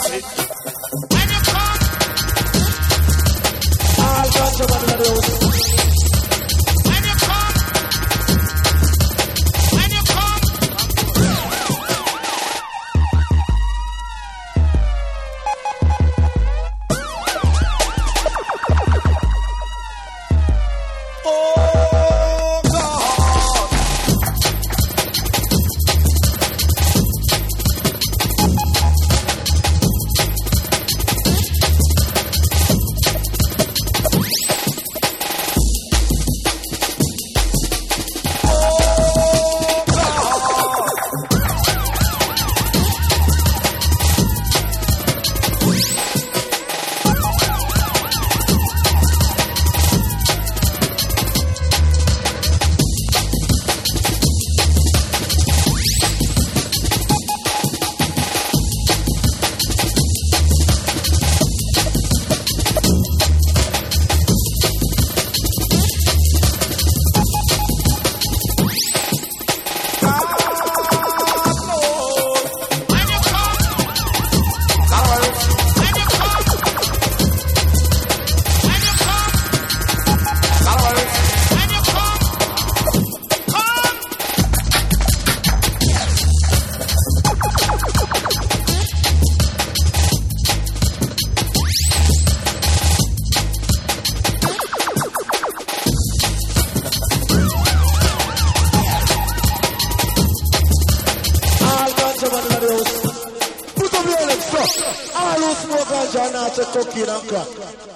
When you come, all ganja man in the house. when you come, when you come. Oh God. Put up your legs, sir. All who smoke ganja now to cocaine and crack.